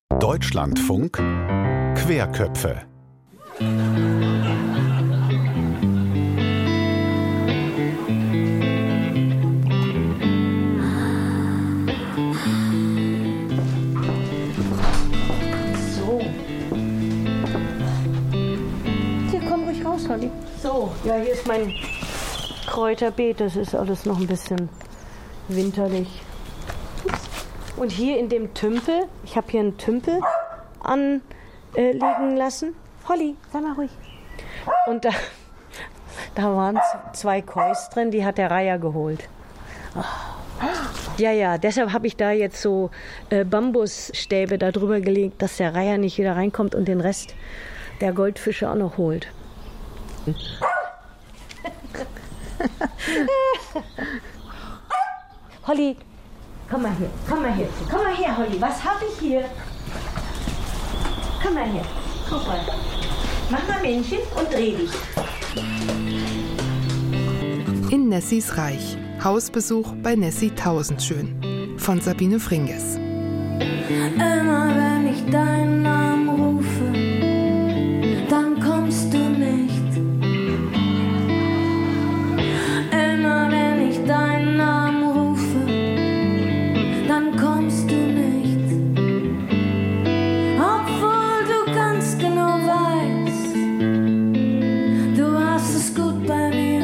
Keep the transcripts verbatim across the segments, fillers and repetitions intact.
Deutschlandfunk Querköpfe. So, ja, hier ist mein Kräuterbeet. Das ist alles noch ein bisschen winterlich. Und hier in dem Tümpel, ich habe hier einen Tümpel anlegen äh, lassen. Holly, sei mal ruhig. Und da, da waren zwei Kois drin, die hat der Reiher geholt. Oh. Ja, ja, deshalb habe ich da jetzt so äh, Bambusstäbe da drüber gelegt, dass der Reiher nicht wieder reinkommt und den Rest der Goldfische auch noch holt. Holly, komm mal hier, komm mal hier, komm mal her, Holly, was habe ich hier? Komm mal her, guck mal. Mach mal Männchen und dreh dich. In Nessys Reich. Hausbesuch bei Nessie Tausendschön von Sabine Fringes. Immer wenn ich deinen Namen rufe, dann kommst du nicht. Immer wenn ich deinen Namen rufe, dann kommst du nicht. Obwohl du ganz genau weißt, du hast es gut bei mir.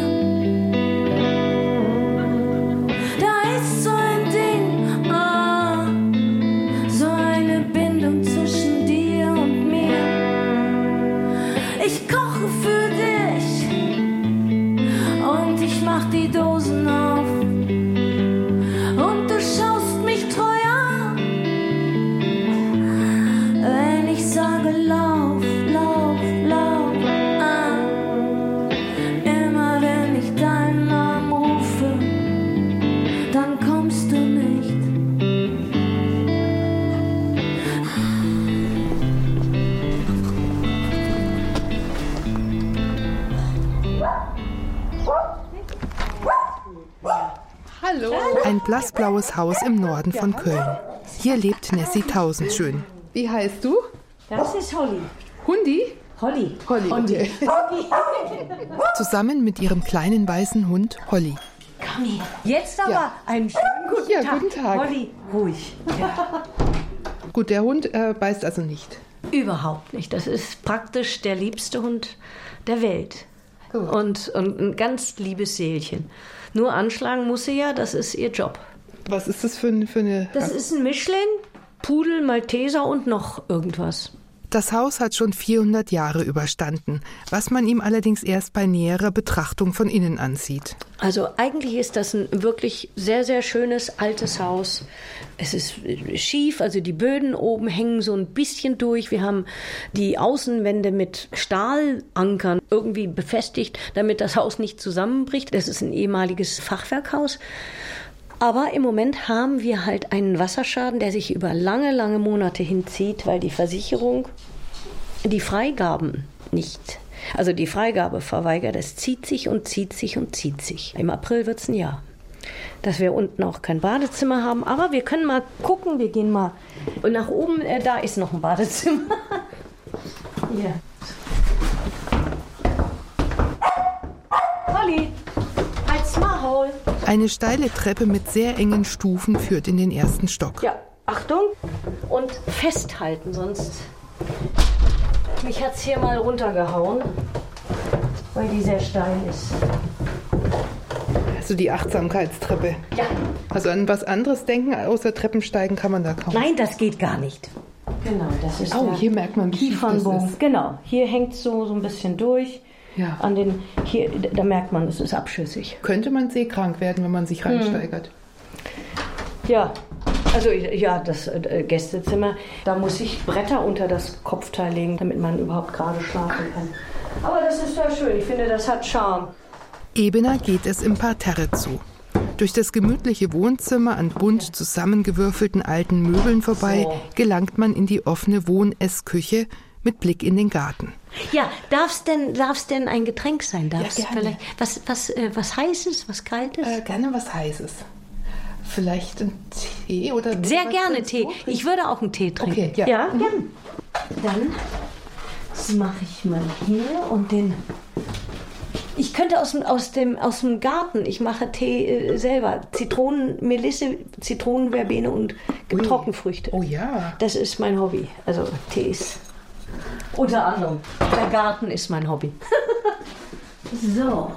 Da ist so ein Ding, ah, so eine Bindung zwischen dir und mir. Ich koche für dich und ich mach die Dosen auf und du schaust mich treu an, wenn ich sage lauf, lauf, lauf an. Immer wenn ich deinen Namen rufe, dann kommst du nicht. Hallo. Ein blassblaues Haus im Norden von Köln. Hier lebt Nessie Tausendschön. Wie heißt du? Das ist Holly. Hundi? Holly. Holly. Holly. Okay. Zusammen mit ihrem kleinen weißen Hund Holly. Komm her. Jetzt aber Ja. einen schönen guten Ja, Tag. guten Tag. Holly, ruhig. Ja. Gut, der Hund äh, beißt also nicht. Überhaupt nicht. Das ist praktisch der liebste Hund der Welt. Gut. Und, und ein ganz liebes Seelchen. Nur anschlagen muss sie ja, das ist ihr Job. Was ist das für, ein- für eine... Das ist ein Mischling, Pudel, Malteser und noch irgendwas. Das Haus hat schon vierhundert Jahre überstanden, was man ihm allerdings erst bei näherer Betrachtung von innen ansieht. Also eigentlich ist das ein wirklich sehr, sehr schönes altes Haus. Es ist schief, also die Böden oben hängen so ein bisschen durch. Wir haben die Außenwände mit Stahlankern irgendwie befestigt, damit das Haus nicht zusammenbricht. Das ist ein ehemaliges Fachwerkhaus. Aber im Moment haben wir halt einen Wasserschaden, der sich über lange, lange Monate hinzieht, weil die Versicherung die Freigaben nicht, also die Freigabe verweigert. Es zieht sich und zieht sich und zieht sich. Im April wird es ein Jahr, dass wir unten auch kein Badezimmer haben. Aber wir können mal gucken, wir gehen mal nach oben, äh, da ist noch ein Badezimmer. Hier. Holly, halt's Maul. Eine steile Treppe mit sehr engen Stufen führt in den ersten Stock. Ja, Achtung und festhalten, sonst... Mich hat's hier mal runtergehauen, weil die sehr steil ist. Also die Achtsamkeitstreppe. Ja. Also an was anderes denken, außer Treppensteigen kann man da kaum. Nein, das geht gar nicht. Genau, das ist Oh, der hier merkt man, wie schief das Kiefernbogen. ist. Genau, hier hängt es so, so ein bisschen durch. Ja. An den, hier, da merkt man, es ist abschüssig. Könnte man seekrank werden, wenn man sich reinsteigert. Ja, also ja, das äh, Gästezimmer, da muss ich Bretter unter das Kopfteil legen, damit man überhaupt gerade schlafen kann. Aber das ist ja schön, ich finde, das hat Charme. Ebener geht es im Parterre zu. Durch das gemütliche Wohnzimmer an bunt zusammengewürfelten alten Möbeln vorbei So. gelangt man in die offene Wohn-Essküche mit Blick in den Garten. Ja, darf's denn, darf's denn ein Getränk sein? Darf's Ja, gerne. vielleicht was, was, äh, was Heißes, was Kaltes? Äh, gerne was Heißes. Vielleicht ein Tee oder Sehr was gerne willst Tee. du? Ich würde auch einen Tee trinken. Okay, ja. Ja, gern. Dann das mache ich mal hier und den. Ich könnte aus dem, aus dem, aus dem Garten, ich mache Tee äh, selber. Zitronen, Melisse, Zitronenverbene und Trockenfrüchte. Oh ja. Das ist mein Hobby. Also Tees. Unter anderem. Der Garten ist mein Hobby. So.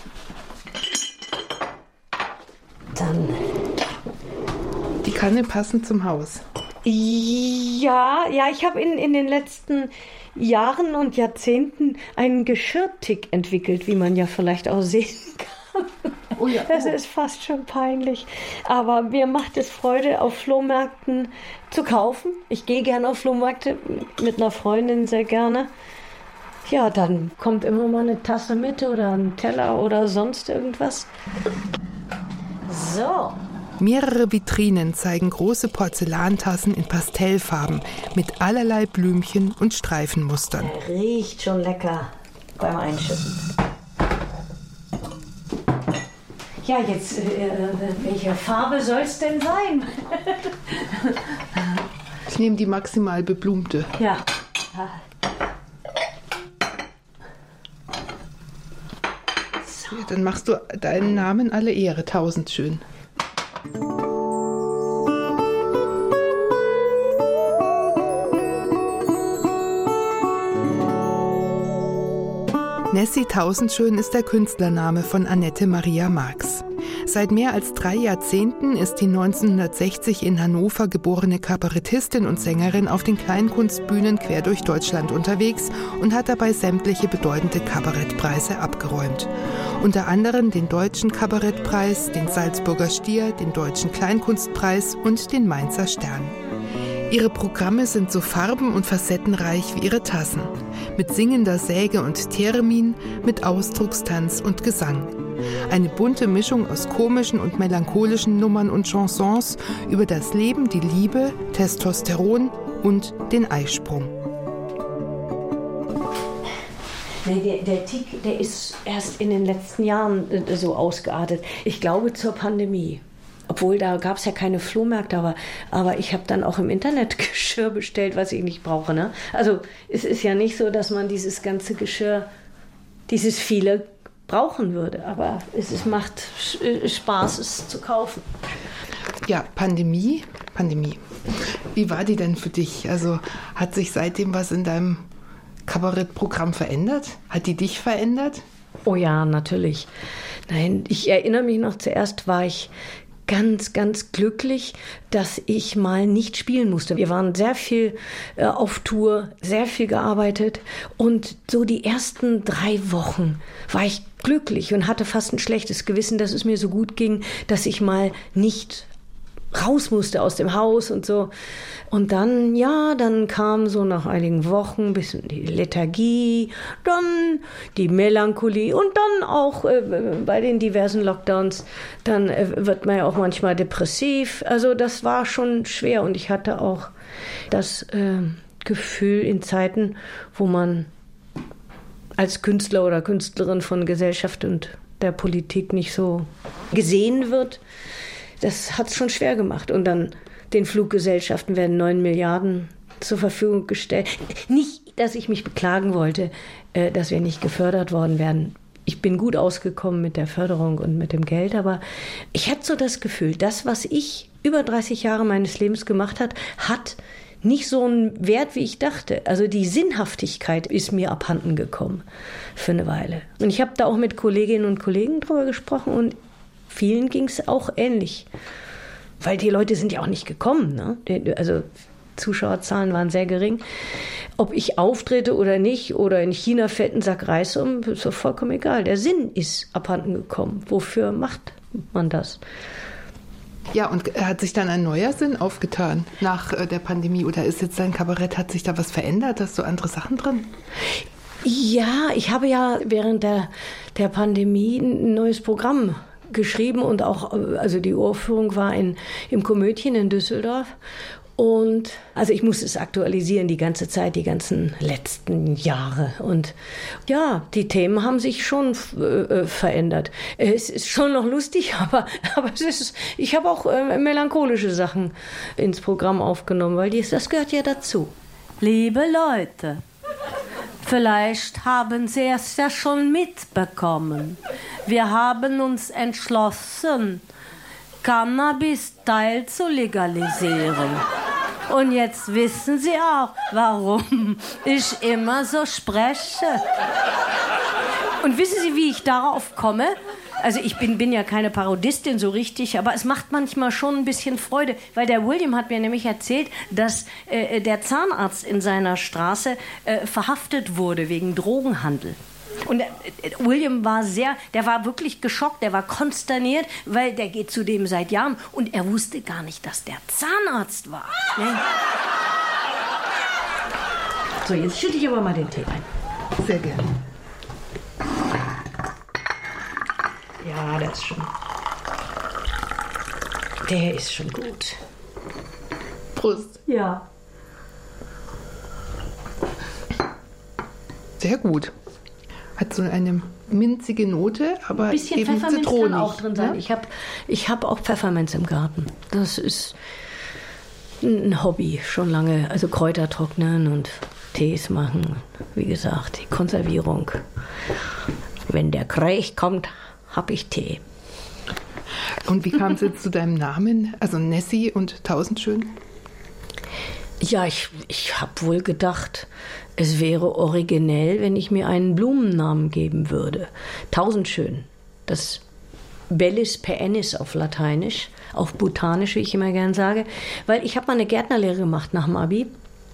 Dann. Die Kanne passend zum Haus. Ja, ja, ich habe in, in den letzten Jahren und Jahrzehnten einen Geschirrtick entwickelt, wie man ja vielleicht auch sehen kann. Oh ja, Das oh. ist fast schon peinlich. Aber mir macht es Freude, auf Flohmärkten zu kaufen. Ich gehe gerne auf Flohmärkte mit einer Freundin sehr gerne. Ja, dann kommt immer mal eine Tasse mit oder ein Teller oder sonst irgendwas. So. Mehrere Vitrinen zeigen große Porzellantassen in Pastellfarben mit allerlei Blümchen und Streifenmustern. Der riecht schon lecker beim Einschütten. Ja, jetzt, äh, welche Farbe soll es denn sein? Ich nehme die maximal beblumte. Ja. Ja, dann machst du deinen Namen alle Ehre, tausend schön. Nessie Tausendschön ist der Künstlername von Annette Maria Marx. Seit mehr als drei Jahrzehnten ist die neunzehnhundertsechzig in Hannover geborene Kabarettistin und Sängerin auf den Kleinkunstbühnen quer durch Deutschland unterwegs und hat dabei sämtliche bedeutende Kabarettpreise abgeräumt. Unter anderem den Deutschen Kabarettpreis, den Salzburger Stier, den Deutschen Kleinkunstpreis und den Mainzer Stern. Ihre Programme sind so farben- und facettenreich wie ihre Tassen. Mit singender Säge und Theremin, mit Ausdruckstanz und Gesang. Eine bunte Mischung aus komischen und melancholischen Nummern und Chansons über das Leben, die Liebe, Testosteron und den Eisprung. Nee, der, der Tick, der ist erst in den letzten Jahren äh, so ausgeartet. Ich glaube zur Pandemie. Obwohl, da gab es ja keine Flohmärkte, aber, aber ich habe dann auch im Internet Geschirr bestellt, was ich nicht brauche. Ne? Also es ist ja nicht so, dass man dieses ganze Geschirr, dieses viele brauchen würde. Aber es ist, macht Spaß, es zu kaufen. Ja, Pandemie, Pandemie. Wie war die denn für dich? Also hat sich seitdem was in deinem Kabarettprogramm verändert? Hat die dich verändert? Oh ja, natürlich. Nein, ich erinnere mich noch, zuerst war ich ganz, ganz glücklich, dass ich mal nicht spielen musste. Wir waren sehr viel äh, auf Tour, sehr viel gearbeitet und so die ersten drei Wochen war ich glücklich und hatte fast ein schlechtes Gewissen, dass es mir so gut ging, dass ich mal nicht raus musste aus dem Haus und so. Und dann, ja, dann kam so nach einigen Wochen ein bisschen die Lethargie, dann die Melancholie und dann auch äh, bei den diversen Lockdowns, dann äh, wird man ja auch manchmal depressiv. Also das war schon schwer und ich hatte auch das äh, Gefühl in Zeiten, wo man als Künstler oder Künstlerin von Gesellschaft und der Politik nicht so gesehen wird, das hat es schon schwer gemacht. Und dann den Fluggesellschaften werden neun Milliarden zur Verfügung gestellt. Nicht, dass ich mich beklagen wollte, äh, dass wir nicht gefördert worden wären. Ich bin gut ausgekommen mit der Förderung und mit dem Geld, aber ich hatte so das Gefühl, das, was ich über dreißig Jahre meines Lebens gemacht habe, hat nicht so einen Wert, wie ich dachte. Also die Sinnhaftigkeit ist mir abhanden gekommen für eine Weile. Und ich habe da auch mit Kolleginnen und Kollegen drüber gesprochen und vielen ging es auch ähnlich, weil die Leute sind ja auch nicht gekommen. Ne? Also Zuschauerzahlen waren sehr gering. Ob ich auftrete oder nicht oder in China fällt ein Sack Reis um, ist doch vollkommen egal. Der Sinn ist abhanden gekommen. Wofür macht man das? Ja, und hat sich dann ein neuer Sinn aufgetan nach der Pandemie? Oder ist jetzt dein Kabarett, hat sich da was verändert? Hast du andere Sachen drin? Ja, ich habe ja während der, der Pandemie ein neues Programm geschrieben und auch, also die Uraufführung war in, im Komödien in Düsseldorf. Und also ich muss es aktualisieren die ganze Zeit, die ganzen letzten Jahre. Und ja, die Themen haben sich schon äh, verändert. Es ist schon noch lustig, aber, aber es ist, ich habe auch äh, melancholische Sachen ins Programm aufgenommen, weil dies, das gehört ja dazu. Liebe Leute, vielleicht haben Sie es ja schon mitbekommen. Wir haben uns entschlossen, Cannabis teil zu legalisieren. Und jetzt wissen Sie auch, warum ich immer so spreche. Und wissen Sie, wie ich darauf komme? Also ich bin, bin ja keine Parodistin so richtig, aber es macht manchmal schon ein bisschen Freude, weil der William hat mir nämlich erzählt, dass äh, der Zahnarzt in seiner Straße äh, verhaftet wurde wegen Drogenhandel. Und William war sehr, der war wirklich geschockt, der war konsterniert, weil der geht zu dem seit Jahren und er wusste gar nicht, dass der Zahnarzt war. Ne? So, jetzt schütte ich aber mal den Tee ein. Sehr gerne. Ja, das ist schon. Der ist schon gut. Prost. Ja. Sehr gut. Hat so eine minzige Note, aber ein bisschen eben Pfefferminz zitronig, kann auch drin sein. Ne? Ich habe ich hab auch Pfefferminz im Garten. Das ist ein Hobby schon lange. Also Kräuter trocknen und Tees machen. Wie gesagt, die Konservierung. Wenn der Krieg kommt, habe ich Tee. Und wie kam es jetzt zu deinem Namen? Also Nessie und Tausendschön? Ja, ich, ich habe wohl gedacht, es wäre originell, wenn ich mir einen Blumennamen geben würde. Tausendschön. Das Bellis perennis auf Lateinisch, auf Botanisch, wie ich immer gern sage. Weil ich habe mal eine Gärtnerlehre gemacht nach dem Abi.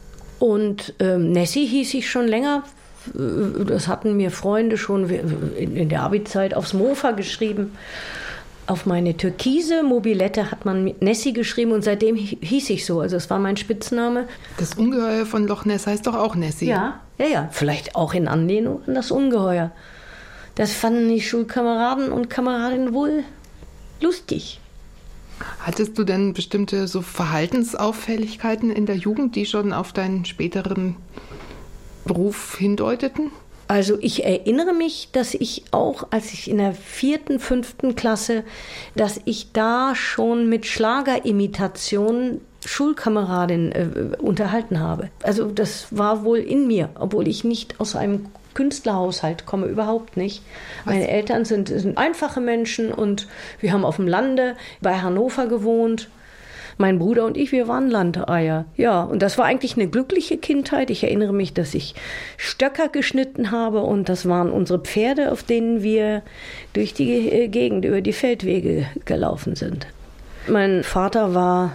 Und ähm, Nessie hieß ich schon länger. Das hatten mir Freunde schon in, in der Abi-Zeit aufs Mofa geschrieben. Auf meine türkise Mobilette hat man Nessie geschrieben und seitdem hieß ich so. Also es war mein Spitzname. Das Ungeheuer von Loch Ness heißt doch auch Nessie. Ja, ja, ja. Vielleicht auch in Anlehnung an das Ungeheuer. Das fanden die Schulkameraden und Kameradinnen wohl lustig. Hattest du denn bestimmte so Verhaltensauffälligkeiten in der Jugend, die schon auf deinen späteren Beruf hindeuteten? Also ich erinnere mich, dass ich auch, als ich in der vierten, fünften Klasse, dass ich da schon mit Schlagerimitationen Schulkameradinnen äh, unterhalten habe. Also das war wohl in mir, obwohl ich nicht aus einem Künstlerhaushalt komme, überhaupt nicht. Meine Eltern sind, sind einfache Menschen und wir haben auf dem Lande bei Hannover gewohnt. Mein Bruder und ich, wir waren Landeier. Ja, und das war eigentlich eine glückliche Kindheit. Ich erinnere mich, dass ich Stöcker geschnitten habe und das waren unsere Pferde, auf denen wir durch die Gegend, über die Feldwege gelaufen sind. Mein Vater war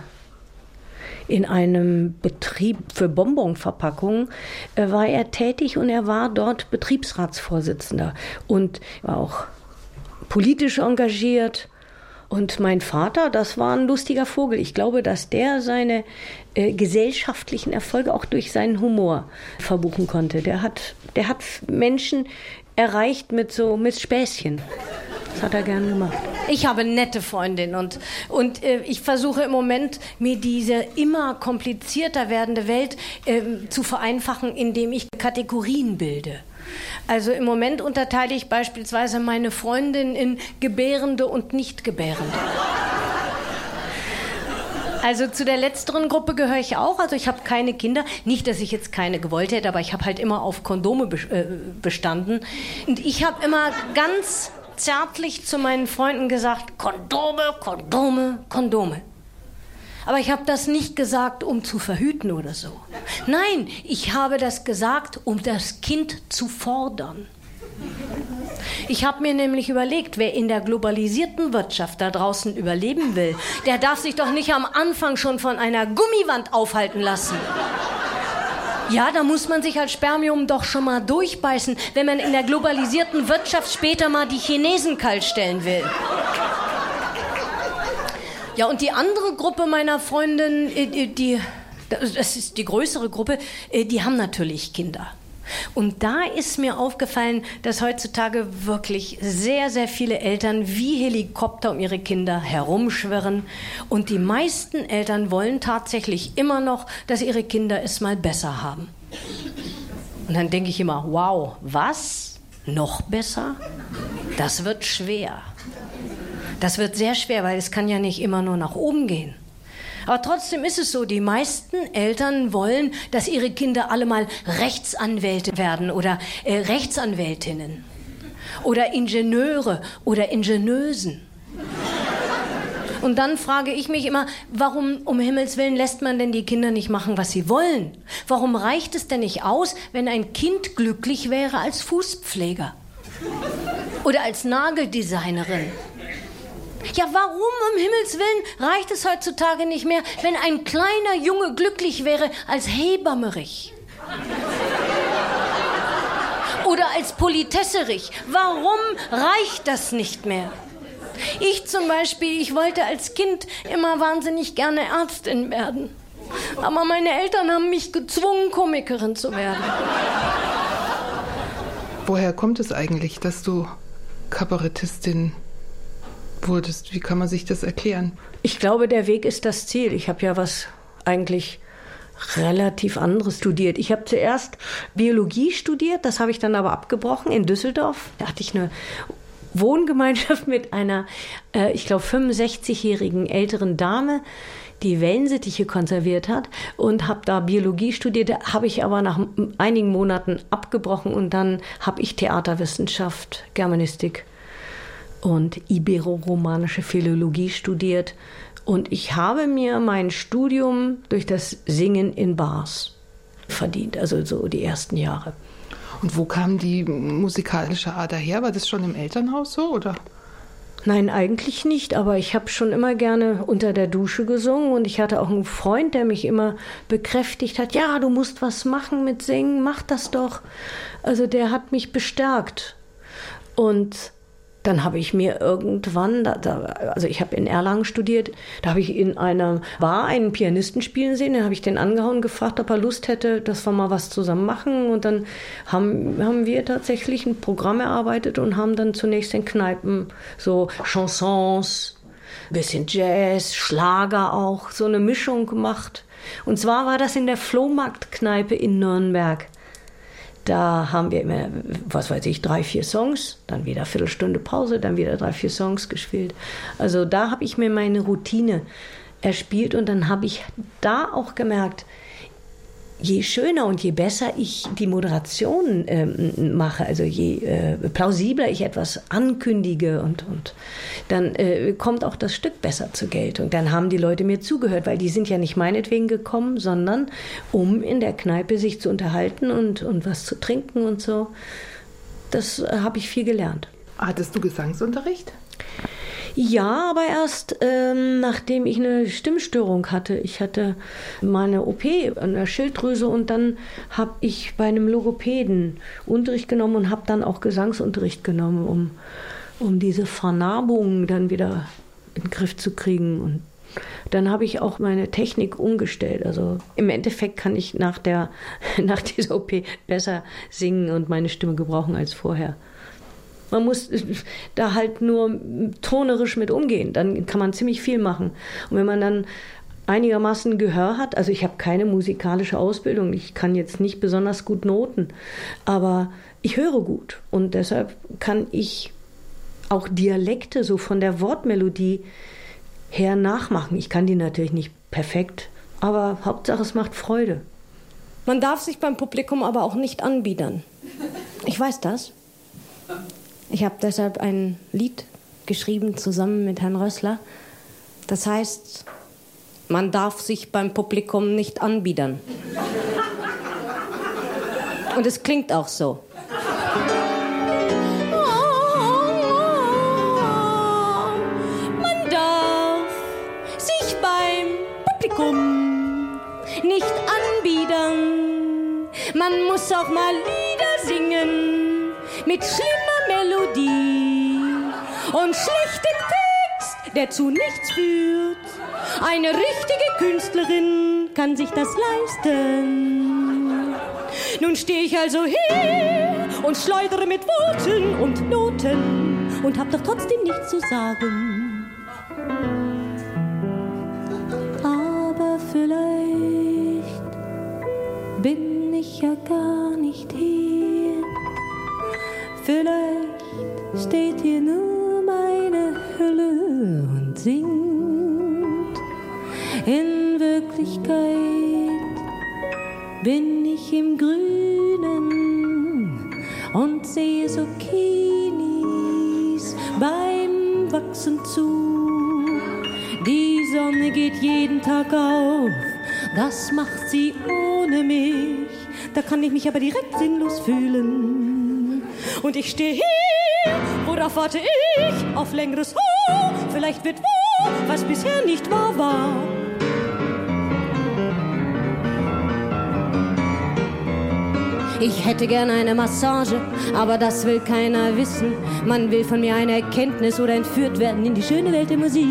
in einem Betrieb für Bonbonverpackungen, äh, war er tätig und er war dort Betriebsratsvorsitzender und war auch politisch engagiert. Und mein Vater, das war ein lustiger Vogel. Ich glaube, dass der seine äh, gesellschaftlichen Erfolge auch durch seinen Humor verbuchen konnte. Der hat, der hat Menschen erreicht mit so mit Späßchen. Das hat er gern gemacht. Ich habe nette Freundinnen und, und äh, ich versuche im Moment, mir diese immer komplizierter werdende Welt äh, zu vereinfachen, indem ich Kategorien bilde. Also im Moment unterteile ich beispielsweise meine Freundin in Gebärende und Nicht-Gebärende. Also zu der letzteren Gruppe gehöre ich auch. Also ich habe keine Kinder. Nicht, dass ich jetzt keine gewollt hätte, aber ich habe halt immer auf Kondome bestanden. Und ich habe immer ganz zärtlich zu meinen Freunden gesagt, Kondome, Kondome, Kondome. Aber ich habe das nicht gesagt, um zu verhüten oder so. Nein, ich habe das gesagt, um das Kind zu fordern. Ich habe mir nämlich überlegt, wer in der globalisierten Wirtschaft da draußen überleben will, der darf sich doch nicht am Anfang schon von einer Gummiwand aufhalten lassen. Ja, da muss man sich als Spermium doch schon mal durchbeißen, wenn man in der globalisierten Wirtschaft später mal die Chinesen kalt stellen will. Ja, und die andere Gruppe meiner Freundinnen, die, das ist die größere Gruppe, die haben natürlich Kinder. Und da ist mir aufgefallen, dass heutzutage wirklich sehr, sehr viele Eltern wie Helikopter um ihre Kinder herumschwirren. Und die meisten Eltern wollen tatsächlich immer noch, dass ihre Kinder es mal besser haben. Und dann denke ich immer, wow, was? Noch besser? Das wird schwer. Das wird sehr schwer, weil es kann ja nicht immer nur nach oben gehen. Aber trotzdem ist es so, die meisten Eltern wollen, dass ihre Kinder alle mal Rechtsanwälte werden oder äh, Rechtsanwältinnen oder Ingenieure oder Ingenieusen. Und dann frage ich mich immer, warum um Himmels Willen lässt man denn die Kinder nicht machen, was sie wollen? Warum reicht es denn nicht aus, wenn ein Kind glücklich wäre als Fußpfleger oder als Nageldesignerin? Ja, warum um Himmels Willen reicht es heutzutage nicht mehr, wenn ein kleiner Junge glücklich wäre als Hebammerich? Oder als Politesserich? Warum reicht das nicht mehr? Ich zum Beispiel, ich wollte als Kind immer wahnsinnig gerne Ärztin werden. Aber meine Eltern haben mich gezwungen, Komikerin zu werden. Woher kommt es eigentlich, dass du Kabarettistin wurdest? Wie kann man sich das erklären? Ich glaube, der Weg ist das Ziel. Ich habe ja was eigentlich relativ anderes studiert. Ich habe zuerst Biologie studiert, das habe ich dann aber abgebrochen in Düsseldorf. Da hatte ich eine Wohngemeinschaft mit einer, äh, ich glaube, fünfundsechzigjährigen älteren Dame, die Wellensittiche konserviert hat, und habe da Biologie studiert, habe ich aber nach einigen Monaten abgebrochen und dann habe ich Theaterwissenschaft, Germanistik und ibero-romanische Philologie studiert, und ich habe mir mein Studium durch das Singen in Bars verdient, also so die ersten Jahre. Und wo kam die musikalische Ader her? War das schon im Elternhaus so, oder? Nein, eigentlich nicht, aber ich habe schon immer gerne unter der Dusche gesungen, und ich hatte auch einen Freund, der mich immer bekräftigt hat, ja, du musst was machen mit Singen, mach das doch. Also der hat mich bestärkt. Und dann habe ich mir irgendwann, da, da, also ich habe in Erlangen studiert, da habe ich in einer Bar einen Pianisten spielen sehen, dann habe ich den angehauen, gefragt, ob er Lust hätte, dass wir mal was zusammen machen, und dann haben, haben wir tatsächlich ein Programm erarbeitet und haben dann zunächst in Kneipen so Chansons, bisschen Jazz, Schlager auch, so eine Mischung gemacht. Und zwar war das in der Flohmarktkneipe in Nürnberg. Da haben wir immer, was weiß ich, drei, vier Songs, dann wieder eine Viertelstunde Pause, dann wieder drei, vier Songs gespielt. Also da habe ich mir meine Routine erspielt, und dann habe ich da auch gemerkt, je schöner und je besser ich die Moderation ähm, mache, also je äh, plausibler ich etwas ankündige, und, und dann äh, kommt auch das Stück besser zur Geltung. Dann haben die Leute mir zugehört, weil die sind ja nicht meinetwegen gekommen, sondern um in der Kneipe sich zu unterhalten und, und was zu trinken und so. Das äh, habe ich viel gelernt. Hattest du Gesangsunterricht? Ja, aber erst ähm, nachdem ich eine Stimmstörung hatte. Ich hatte meine O P an der Schilddrüse, und dann habe ich bei einem Logopäden Unterricht genommen und habe dann auch Gesangsunterricht genommen, um, um diese Vernarbung dann wieder in den Griff zu kriegen. Und dann habe ich auch meine Technik umgestellt. Also im Endeffekt kann ich nach, der, nach dieser O P besser singen und meine Stimme gebrauchen als vorher. Man muss da halt nur tonerisch mit umgehen, dann kann man ziemlich viel machen. Und wenn man dann einigermaßen Gehör hat, also ich habe keine musikalische Ausbildung, ich kann jetzt nicht besonders gut Noten, aber ich höre gut, und deshalb kann ich auch Dialekte so von der Wortmelodie her nachmachen. Ich kann die natürlich nicht perfekt, aber Hauptsache es macht Freude. Man darf sich beim Publikum aber auch nicht anbiedern. Ich weiß das. Ich habe deshalb ein Lied geschrieben zusammen mit Herrn Rössler. Das heißt, man darf sich beim Publikum nicht anbiedern. Und es klingt auch so. Man darf sich beim Publikum nicht anbiedern. Man muss auch mal Lieder singen mit schlimmer Melodie und schlechten Text, der zu nichts führt. Eine richtige Künstlerin kann sich das leisten. Nun stehe ich also hier und schleudere mit Worten und Noten und hab doch trotzdem nichts zu sagen. Aber vielleicht bin ich ja gar nicht hier. Vielleicht steht hier nur meine Hülle und singt. In Wirklichkeit bin ich im Grünen und sehe Zucchinis beim Wachsen zu. Die Sonne geht jeden Tag auf, das macht sie ohne mich. Da kann ich mich aber direkt sinnlos fühlen. Und ich stehe hier, worauf warte ich? Auf längeres Ho, vielleicht wird wo, was bisher nicht wahr war. Ich hätte gern eine Massage, aber das will keiner wissen. Man will von mir eine Erkenntnis oder entführt werden in die schöne Welt der Musik.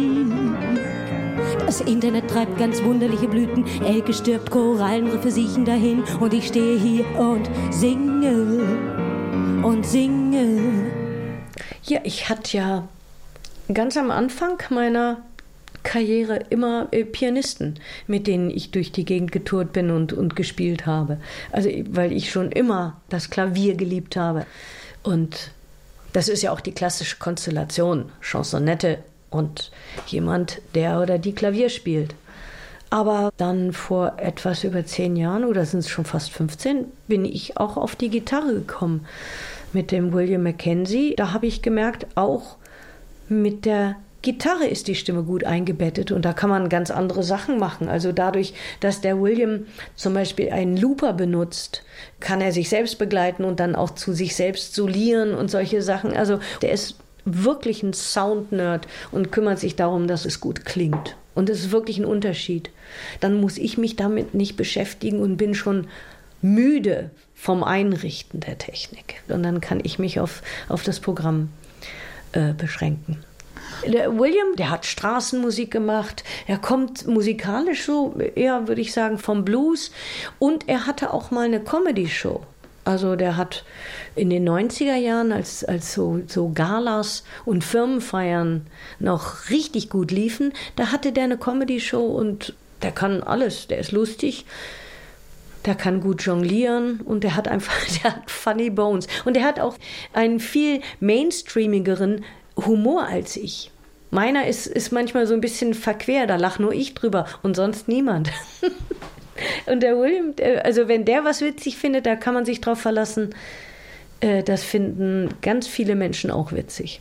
Das Internet treibt ganz wunderliche Blüten. Elke stirbt, Korallenriffe siechen dahin. Und ich stehe hier und singe und singe. Ja, ich hatte ja ganz am Anfang meiner Karriere immer äh, Pianisten, mit denen ich durch die Gegend getourt bin und, und gespielt habe. Also, weil ich schon immer das Klavier geliebt habe. Und das ist ja auch die klassische Konstellation, Chansonette und jemand, der oder die Klavier spielt. Aber dann vor etwas über zehn Jahren, oder sind es schon fast fünfzehn, bin ich auch auf die Gitarre gekommen mit dem William Mackenzie. Da habe ich gemerkt, auch mit der Gitarre ist die Stimme gut eingebettet und da kann man ganz andere Sachen machen. Also dadurch, dass der William zum Beispiel einen Looper benutzt, kann er sich selbst begleiten und dann auch zu sich selbst solieren und solche Sachen. Also der ist wirklich ein Sound-Nerd und kümmert sich darum, dass es gut klingt. Und es ist wirklich ein Unterschied. Dann muss ich mich damit nicht beschäftigen und bin schon müde vom Einrichten der Technik. Und dann kann ich mich auf, auf das Programm äh, beschränken. Der William, der hat Straßenmusik gemacht. Er kommt musikalisch so, eher würde ich sagen, vom Blues. Und er hatte auch mal eine Comedy-Show. Also der hat in den neunziger Jahren, als, als so, so Galas und Firmenfeiern noch richtig gut liefen, da hatte der eine Comedy-Show und der kann alles. Der ist lustig, der kann gut jonglieren und der hat einfach, der hat funny bones. Und der hat auch einen viel mainstreamigeren Humor als ich. Meiner ist, ist manchmal so ein bisschen verquer, da lach nur ich drüber und sonst niemand. Und der William, also wenn der was witzig findet, da kann man sich drauf verlassen, das finden ganz viele Menschen auch witzig.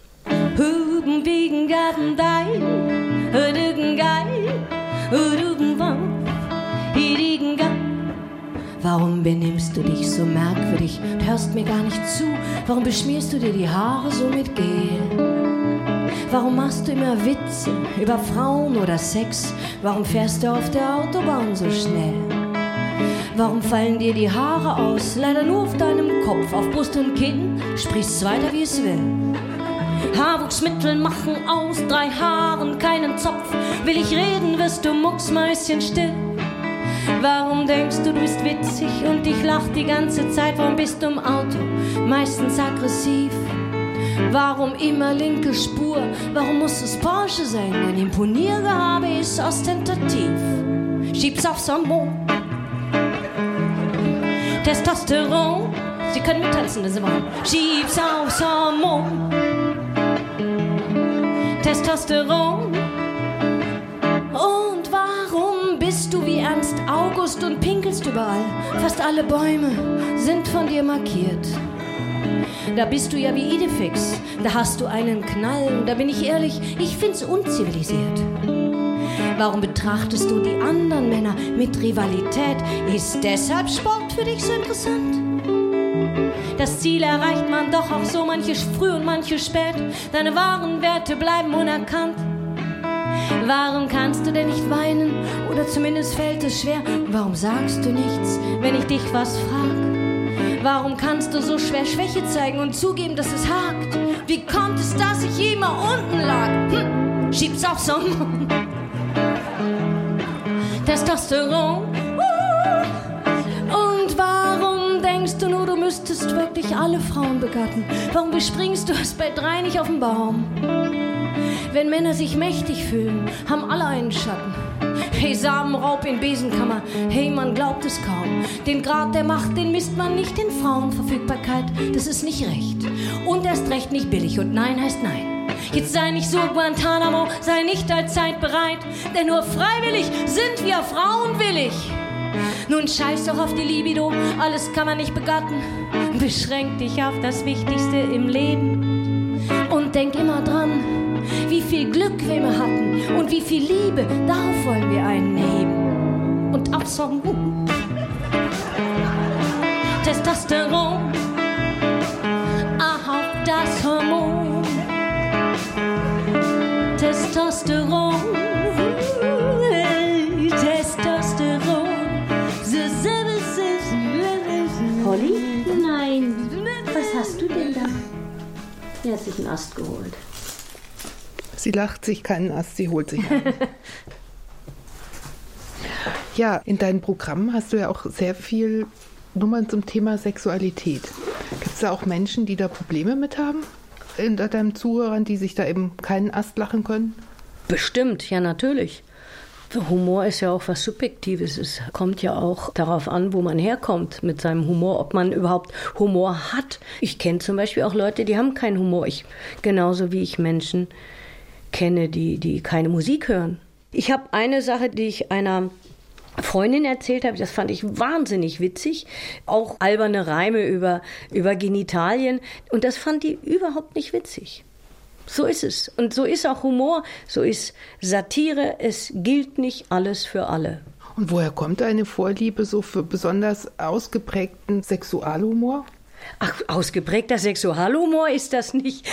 Warum benimmst du dich so merkwürdig? Du hörst mir gar nicht zu. Warum beschmierst du dir die Haare so mit Gel? Warum machst du immer Witze über Frauen oder Sex? Warum fährst du auf der Autobahn so schnell? Warum fallen dir die Haare aus? Leider nur auf deinem Kopf, auf Brust und Kinn. Sprichst weiter, wie es will. Haarwuchsmittel machen aus drei Haaren keinen Zopf. Will ich reden, wirst du mucksmäuschenstill. Warum denkst du, du bist witzig und ich lach die ganze Zeit? Warum bist du im Auto meistens aggressiv? Warum immer linke Spur? Warum muss es Porsche sein? Dein Imponiergehabe ist ostentativ. Schieb's aufs Hormon. Testosteron. Sie können mittanzen, das ist immer. Schieb's aufs Hormon. Testosteron. Und warum bist du wie Ernst August und pinkelst überall? Fast alle Bäume sind von dir markiert. Da bist du ja wie Idefix, da hast du einen Knall. Da bin ich ehrlich, ich find's unzivilisiert. Warum betrachtest du die anderen Männer mit Rivalität? Ist deshalb Sport für dich so interessant? Das Ziel erreicht man doch auch so, manche früh und manche spät. Deine wahren Werte bleiben unerkannt. Warum kannst du denn nicht weinen? Oder zumindest fällt es schwer. Warum sagst du nichts, wenn ich dich was frag? Warum kannst du so schwer Schwäche zeigen und zugeben, dass es hakt? Wie kommt es, dass ich immer unten lag? Hm, schieb's aufs Hormon. Testosteron. Und warum du müsstest wirklich alle Frauen begatten. Warum bespringst du es bei drei nicht auf den Baum? Wenn Männer sich mächtig fühlen, haben alle einen Schatten. Hey, Samenraub in Besenkammer, hey, man glaubt es kaum. Den Grad der Macht, den misst man nicht in Frauenverfügbarkeit. Das ist nicht recht und erst recht nicht billig. Und nein heißt nein. Jetzt sei nicht so Guantanamo, sei nicht allzeit bereit, denn nur freiwillig sind wir Frauen willig. Nun scheiß doch auf die Libido, alles kann man nicht begatten. Beschränk dich auf das Wichtigste im Leben und denk immer dran, wie viel Glück wir immer hatten und wie viel Liebe, darauf wollen wir einen heben. Und Absong, uh. Testosteron, aha, das Hormon. Testosteron, Testosteron. Polly? Nein. Was hast du denn da? Er hat sich einen Ast geholt. Sie lacht sich keinen Ast, sie holt sich einen. Ja, in deinen Programmen hast du ja auch sehr viel Nummern zum Thema Sexualität. Gibt es da auch Menschen, die da Probleme mit haben? Unter deinen Zuhörern, die sich da eben keinen Ast lachen können? Bestimmt, ja natürlich. Humor ist ja auch was Subjektives. Es kommt ja auch darauf an, wo man herkommt mit seinem Humor, ob man überhaupt Humor hat. Ich kenne zum Beispiel auch Leute, die haben keinen Humor. Ich, genauso wie ich Menschen kenne, die, die keine Musik hören. Ich habe eine Sache, die ich einer Freundin erzählt habe, das fand ich wahnsinnig witzig. Auch alberne Reime über, über Genitalien. Und das fand die überhaupt nicht witzig. So ist es. Und so ist auch Humor, so ist Satire. Es gilt nicht alles für alle. Und woher kommt deine Vorliebe so für besonders ausgeprägten Sexualhumor? Ach, ausgeprägter Sexualhumor ist das nicht.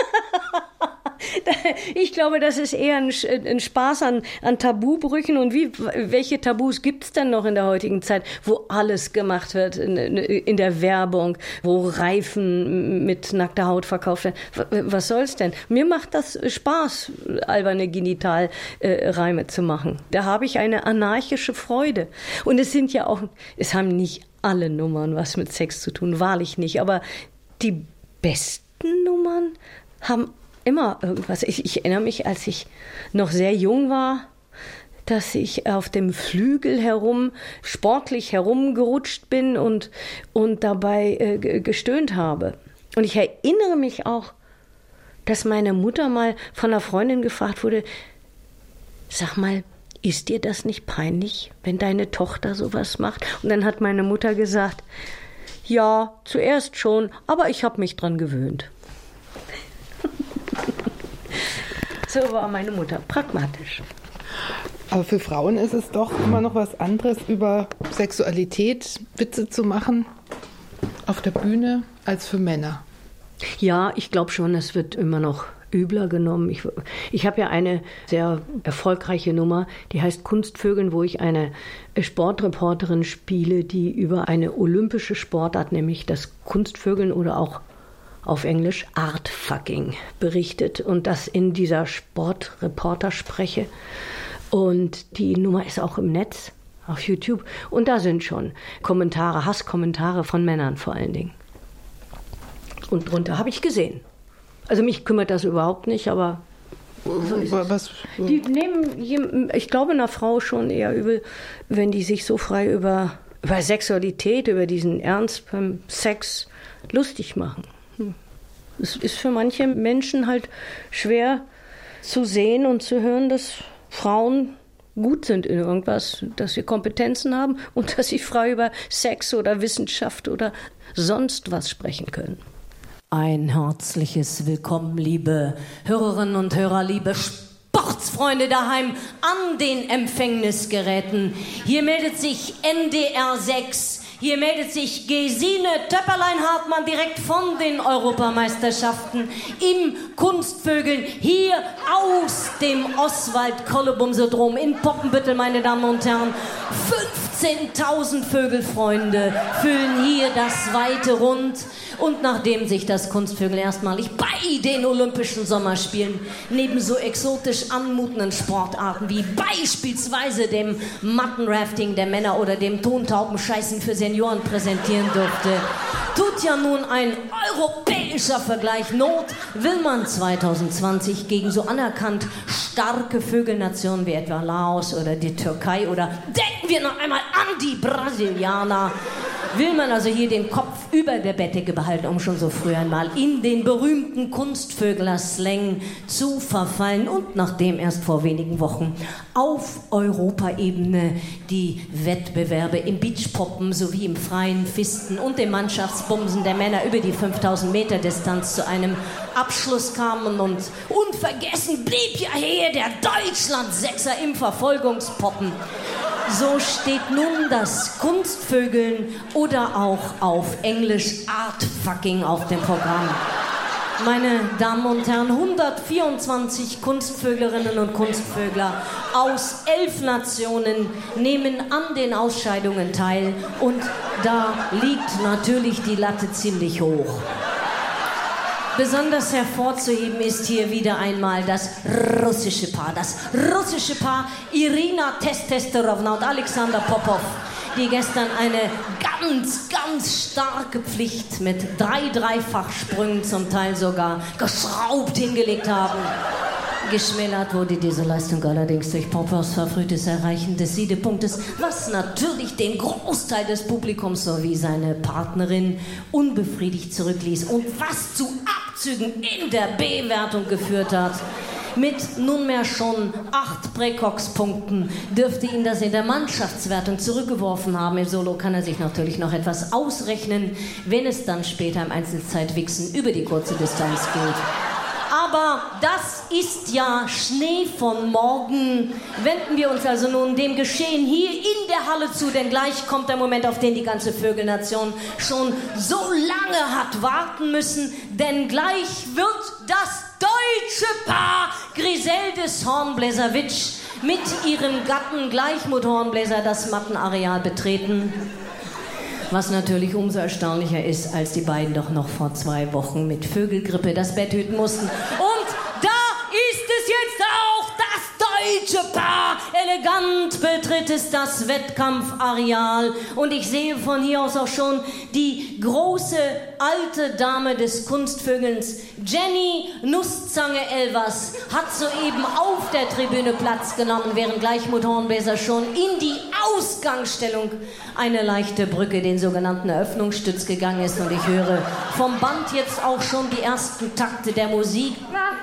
Ich glaube, das ist eher ein, ein Spaß an, an Tabubrüchen. Und wie, welche Tabus gibt es denn noch in der heutigen Zeit, wo alles gemacht wird in, in der Werbung, wo Reifen mit nackter Haut verkauft werden? Was soll's denn? Mir macht das Spaß, alberne Genitalreime zu machen. Da habe ich eine anarchische Freude. Und es sind ja auch, es haben nicht alle Nummern was mit Sex zu tun, wahrlich nicht. Aber die besten Nummern haben immer irgendwas. Ich, ich erinnere mich, als ich noch sehr jung war, dass ich auf dem Flügel herum, sportlich herumgerutscht bin und, und dabei äh, gestöhnt habe. Und ich erinnere mich auch, dass meine Mutter mal von einer Freundin gefragt wurde, sag mal, ist dir das nicht peinlich, wenn deine Tochter sowas macht? Und dann hat meine Mutter gesagt, ja, zuerst schon, aber ich habe mich dran gewöhnt. So war meine Mutter, pragmatisch. Aber für Frauen ist es doch immer noch was anderes, über Sexualität Witze zu machen auf der Bühne, als für Männer. Ja, ich glaube schon, es wird immer noch übler genommen. Ich, ich habe ja eine sehr erfolgreiche Nummer, die heißt Kunstvögeln, wo ich eine Sportreporterin spiele, die über eine olympische Sportart, nämlich das Kunstvögeln oder auch auf Englisch Artfucking berichtet und das in dieser Sportreporter spreche. Und die Nummer ist auch im Netz, auf YouTube. Und da sind schon Kommentare, Hasskommentare von Männern vor allen Dingen. Und drunter habe ich gesehen. Also mich kümmert das überhaupt nicht, aber so ist es. Was? Die nehmen, ich glaube, einer Frau schon eher übel, wenn die sich so frei über, über Sexualität, über diesen Ernst beim Sex lustig machen. Es ist für manche Menschen halt schwer zu sehen und zu hören, dass Frauen gut sind in irgendwas, dass sie Kompetenzen haben und dass sie frei über Sex oder Wissenschaft oder sonst was sprechen können. Ein herzliches Willkommen, liebe Hörerinnen und Hörer, liebe Sportsfreunde daheim an den Empfängnisgeräten. Hier meldet sich N D R sechs. Hier meldet sich Gesine Töpperlein-Hartmann direkt von den Europameisterschaften im Kunstvögeln hier aus dem Oswald-Kollebum-Syndrom in Poppenbüttel, meine Damen und Herren. fünfzehntausend Vögelfreunde füllen hier das weite Rund. Und nachdem sich das Kunstvögeln erstmalig bei den Olympischen Sommerspielen neben so exotisch anmutenden Sportarten wie beispielsweise dem Mattenrafting der Männer oder dem Tontaubenscheißen für Senioren präsentieren durfte, Tut ja nun ein europäischer Vergleich Not, will man zwanzig zwanzig gegen so anerkannt starke Vögelnationen wie etwa Laos oder die Türkei oder denken wir noch einmal an die Brasilianer, will man also hier den Kopf über der Bettdecke behalten, um schon so früh einmal in den berühmten Kunstvögler-Slang zu verfallen und nachdem erst vor wenigen Wochen auf Europaebene die Wettbewerbe im Beachpoppen sowie im freien Fisten und dem Mannschaftsbumsen der Männer über die fünftausend Meter Distanz zu einem Abschluss kamen und unvergessen blieb ja hier der Deutschland-Sechser im Verfolgungspoppen. So steht nun das Kunstvögeln oder auch auf Englisch Artfucking auf dem Programm. Meine Damen und Herren, hundertvierundzwanzig Kunstvöglerinnen und Kunstvögler aus elf Nationen nehmen an den Ausscheidungen teil und da liegt natürlich die Latte ziemlich hoch. Besonders hervorzuheben ist hier wieder einmal das russische Paar. Das russische Paar Irina Testosterovna und Alexander Popov, die gestern eine ganz, ganz starke Pflicht mit drei Dreifachsprüngen zum Teil sogar geschraubt hingelegt haben. Geschmälert wurde diese Leistung allerdings durch Popovs verfrühtes Erreichen des Siedepunktes, was natürlich den Großteil des Publikums sowie seine Partnerin unbefriedigt zurückließ und was zu Abzügen in der B-Wertung geführt hat. Mit nunmehr schon acht Präcox-Punkten dürfte ihn das in der Mannschaftswertung zurückgeworfen haben. Im Solo kann er sich natürlich noch etwas ausrechnen, wenn es dann später im Einzelzeitwichsen über die kurze Distanz geht. Aber das ist ja Schnee von morgen. Wenden wir uns also nun dem Geschehen hier in der Halle zu, denn gleich kommt der Moment, auf den die ganze Vögelnation schon so lange hat warten müssen, denn gleich wird das deutsche Paar Griseldes Hornbläserwitsch mit ihrem Gatten Gleichmut Hornbläser das Mattenareal betreten. Was natürlich umso erstaunlicher ist, als die beiden doch noch vor zwei Wochen mit Vögelgrippe das Bett hüten mussten. Und da ist es jetzt auch das deutsche Paar. Elegant betritt es das Wettkampfareal. Und ich sehe von hier aus auch schon die große alte Dame des Kunstvögelns, Jenny Nusszange Elvers, hat soeben auf der Tribüne Platz genommen, während Gleichmut Hornbläser schon in die Ausgangsstellung eine leichte Brücke, den sogenannten Eröffnungsstütz, gegangen ist. Und ich höre vom Band jetzt auch schon die ersten Takte der Musik.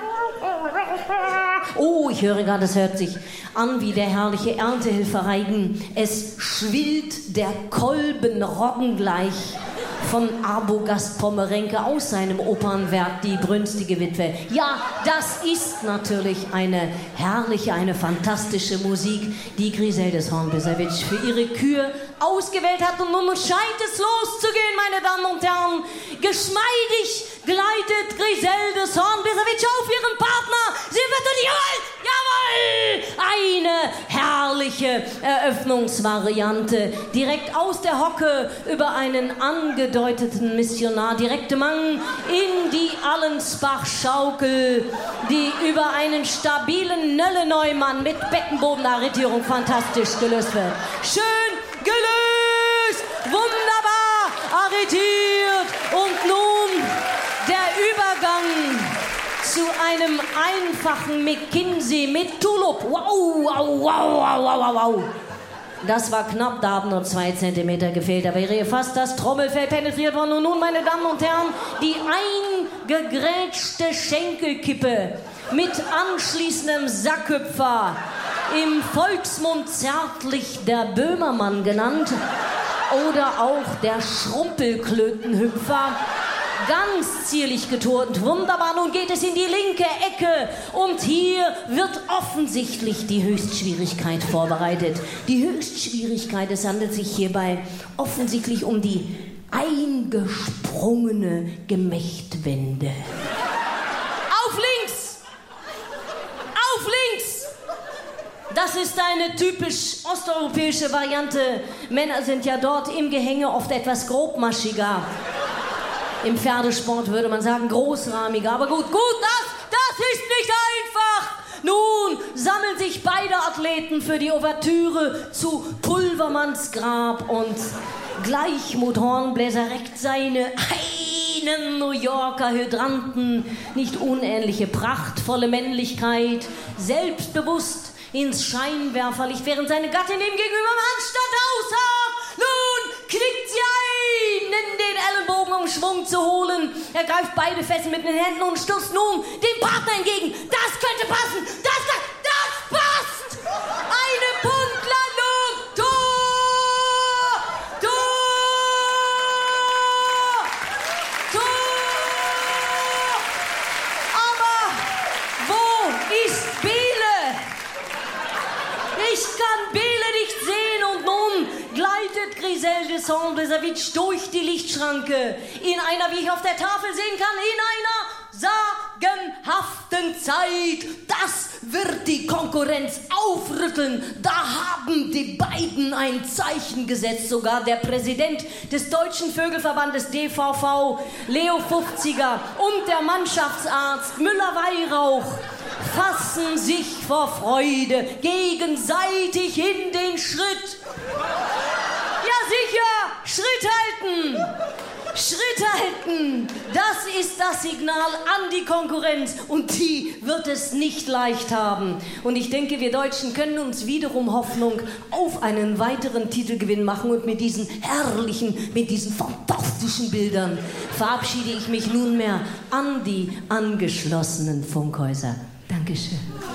Oh, ich höre gerade, es hört sich an wie der herrliche Erntehilfereigen. Es schwillt der Kolben roggengleich von Arbogast Pommerenke aus seinem Opernwerk Die brünstige Witwe. Ja, das ist natürlich eine herrliche, eine fantastische Musik, die Griseldes Hornbläserwitsch für ihre Kür ausgewählt hat. Und nun scheint es loszugehen, meine Damen und Herren. Geschmeidig gleitet Griseldes Hornbläserwitsch auf ihren Partner. Sie wird und jawohl, jawohl, eine herrliche Eröffnungsvariante. Direkt aus der Hocke über einen angedeuteten Missionar, direkte Mang in die Allensbach-Schaukel, die über einen stabilen Nölle-Neumann mit Beckenbodenarretierung fantastisch gelöst wird. Schön gelöst, wunderbar arretiert und nun der Übergang zu einem einfachen McKinsey mit Tulip. Wow, wow, wow, wow, wow, wow. Das war knapp, da haben nur zwei Zentimeter gefehlt. Da wäre fast das Trommelfell penetriert worden. Und nun, meine Damen und Herren, die eingegrätschte Schenkelkippe mit anschließendem Sackhüpfer, im Volksmund zärtlich der Böhmermann genannt, oder auch der Schrumpelklötenhüpfer. Ganz zierlich geturnt, wunderbar. Nun geht es in die linke Ecke und hier wird offensichtlich die Höchstschwierigkeit vorbereitet. Die Höchstschwierigkeit, es handelt sich hierbei offensichtlich um die eingesprungene Gemächtwende. Auf links! Auf links! Das ist eine typisch osteuropäische Variante. Männer sind ja dort im Gehänge oft etwas grobmaschiger. Im Pferdesport würde man sagen großrahmiger. Aber gut, gut, das, das ist nicht einfach. Nun sammeln sich beide Athleten für die Ouvertüre zu Pulvermanns Grab und Gleich Motorenbläser reckt seine einen New Yorker Hydranten, nicht unähnliche prachtvolle Männlichkeit, selbstbewusst ins Scheinwerferlicht, während seine Gattin ihm gegenüber am Handstand aushakt. Nun knickt sie ein, in den Ellenbogen, um Schwung zu holen. Er greift beide fest mit den Händen und stoßt nun dem Partner entgegen. Das könnte passen, das kann, das passt! Eine Punktlandung, Tor! Tor! Tor! Aber wo ist Bele? Ich kann Bele nicht sehen und nun gleitet Griselle de Saint-Blasavitch durch die Lichtschranke. In einer, wie ich auf der Tafel sehen kann, in einer sagenhaften Zeit. Das wird die Konkurrenz aufrütteln. Da haben die beiden ein Zeichen gesetzt. Sogar der Präsident des Deutschen Vögelverbandes D V V, Leo Fünfziger, und der Mannschaftsarzt Müller-Weihrauch fassen sich vor Freude gegenseitig in den Schritt. Ja sicher, Schritt halten, Schritt halten, das ist das Signal an die Konkurrenz und die wird es nicht leicht haben. Und ich denke, wir Deutschen können uns wiederum Hoffnung auf einen weiteren Titelgewinn machen und mit diesen herrlichen, mit diesen fantastischen Bildern verabschiede ich mich nunmehr an die angeschlossenen Funkhäuser. Dankeschön.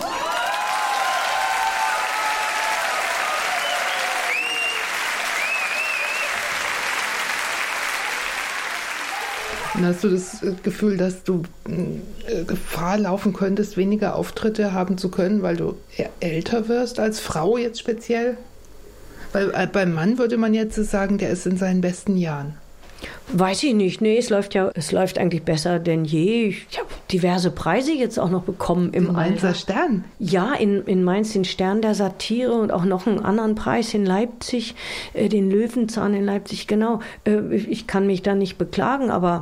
Hast du das Gefühl, dass du Gefahr laufen könntest, weniger Auftritte haben zu können, weil du älter wirst, als Frau jetzt speziell? Weil beim Mann würde man jetzt sagen, der ist in seinen besten Jahren. Weiß ich nicht. Nee, es läuft ja, es läuft eigentlich besser denn je. Ich habe diverse Preise jetzt auch noch bekommen im Alter. Mainzer Stern? Ja, in, in Mainz den Stern der Satire und auch noch einen anderen Preis in Leipzig, äh, den Löwenzahn in Leipzig, genau. Äh, ich kann mich da nicht beklagen, aber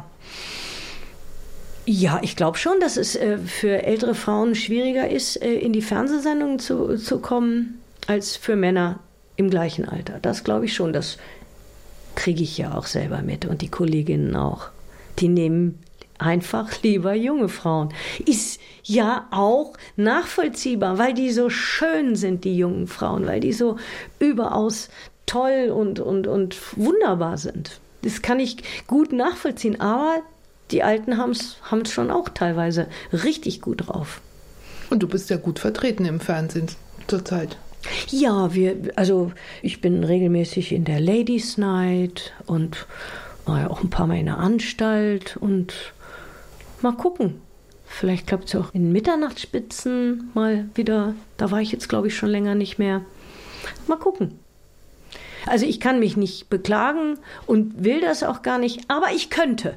ja, ich glaube schon, dass es äh, für ältere Frauen schwieriger ist, äh, in die Fernsehsendungen zu, zu kommen, als für Männer im gleichen Alter. Das glaube ich schon, das kriege ich ja auch selber mit und die Kolleginnen auch. Die nehmen einfach lieber junge Frauen. Ist ja auch nachvollziehbar, weil die so schön sind, die jungen Frauen, weil die so überaus toll und, und, und wunderbar sind. Das kann ich gut nachvollziehen, aber die Alten haben es schon auch teilweise richtig gut drauf. Und du bist ja gut vertreten im Fernsehen zurzeit. Ja, wir, also ich bin regelmäßig in der Ladies Night und war auch ein paar Mal in der Anstalt und mal gucken. Vielleicht klappt es auch in Mitternachtsspitzen mal wieder. Da war ich jetzt, glaube ich, schon länger nicht mehr. Mal gucken. Also ich kann mich nicht beklagen und will das auch gar nicht, aber ich könnte.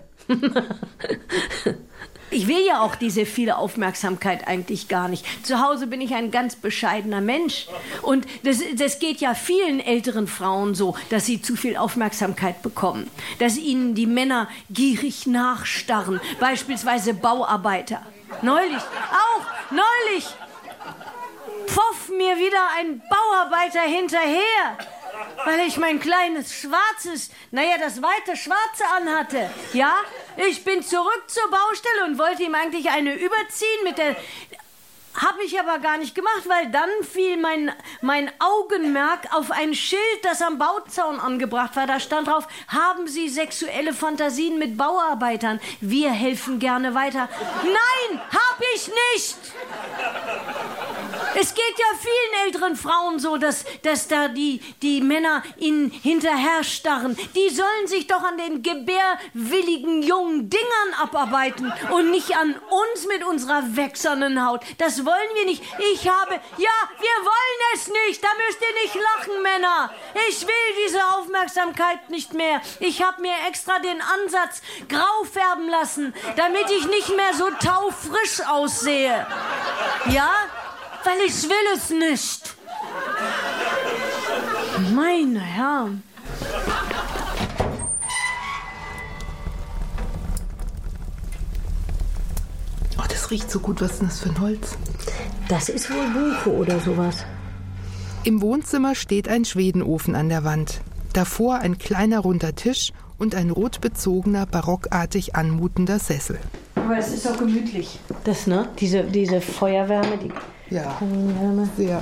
Ich will ja auch diese viele Aufmerksamkeit eigentlich gar nicht. Zu Hause bin ich ein ganz bescheidener Mensch. Und das, das geht ja vielen älteren Frauen so, dass sie zu viel Aufmerksamkeit bekommen. Dass ihnen die Männer gierig nachstarren. Beispielsweise Bauarbeiter. Neulich, auch neulich, pfoff mir wieder ein Bauarbeiter hinterher. Weil ich mein kleines schwarzes, naja, das weite Schwarze anhatte. Ja, ich bin zurück zur Baustelle und wollte ihm eigentlich eine überziehen mit der... Habe ich aber gar nicht gemacht, weil dann fiel mein, mein Augenmerk auf ein Schild, das am Bauzaun angebracht war. Da stand drauf, haben Sie sexuelle Fantasien mit Bauarbeitern? Wir helfen gerne weiter. Nein, hab ich nicht! Es geht ja vielen älteren Frauen so, dass, dass da die, die Männer ihnen hinterher starren. Die sollen sich doch an den gebärwilligen jungen Dingern abarbeiten und nicht an uns mit unserer wächsernen Haut. Das wollen wir nicht. Ich habe... Ja, wir wollen es nicht. Da müsst ihr nicht lachen, Männer. Ich will diese Aufmerksamkeit nicht mehr. Ich habe mir extra den Ansatz grau färben lassen, damit ich nicht mehr so taufrisch aussehe. Ja? Weil ich will es nicht. Meine Herren. Oh, das riecht so gut. Was ist denn das für ein Holz? Das ist wohl Buche oder sowas. Im Wohnzimmer steht ein Schwedenofen an der Wand. Davor ein kleiner runder Tisch und ein rot bezogener, barockartig anmutender Sessel. Aber es ist auch gemütlich. Das, ne? Diese, diese Feuerwärme, die Ja, Kaminwärme. sehr.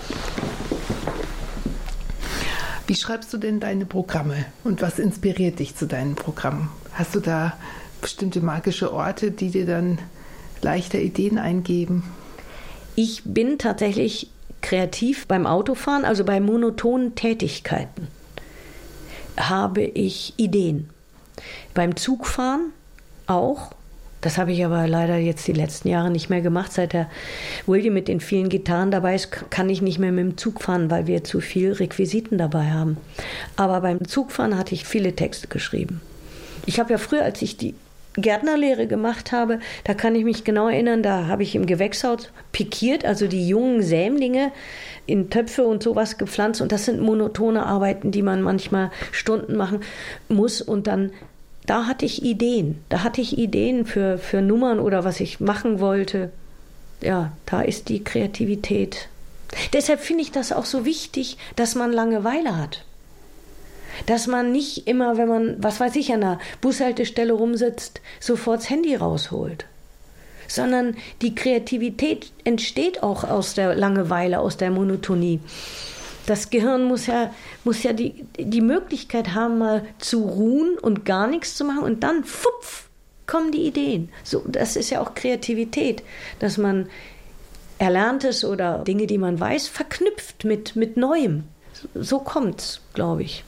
Wie schreibst du denn deine Programme und was inspiriert dich zu deinen Programmen? Hast du da bestimmte magische Orte, die dir dann leichter Ideen eingeben? Ich bin tatsächlich kreativ beim Autofahren, also bei monotonen Tätigkeiten habe ich Ideen. Beim Zugfahren auch. Das habe ich aber leider jetzt die letzten Jahre nicht mehr gemacht. Seit der William mit den vielen Gitarren dabei ist, kann ich nicht mehr mit dem Zug fahren, weil wir zu viel Requisiten dabei haben. Aber beim Zugfahren hatte ich viele Texte geschrieben. Ich habe ja früher, als ich die Gärtnerlehre gemacht habe, da kann ich mich genau erinnern, da habe ich im Gewächshaus pikiert, also die jungen Sämlinge in Töpfe und sowas gepflanzt. Und das sind monotone Arbeiten, die man manchmal Stunden machen muss. Und dann, da hatte ich Ideen. Da hatte ich Ideen für, für Nummern oder was ich machen wollte. Ja, da ist die Kreativität. Deshalb finde ich das auch so wichtig, dass man Langeweile hat. Dass man nicht immer, wenn man, was weiß ich, an der Bushaltestelle rumsitzt, sofort das Handy rausholt. Sondern die Kreativität entsteht auch aus der Langeweile, aus der Monotonie. Das Gehirn muss ja, muss ja die, die Möglichkeit haben, mal zu ruhen und gar nichts zu machen und dann, pfupf, kommen die Ideen. So, das ist ja auch Kreativität, dass man Erlerntes oder Dinge, die man weiß, verknüpft mit, mit Neuem. So kommt's, glaube ich.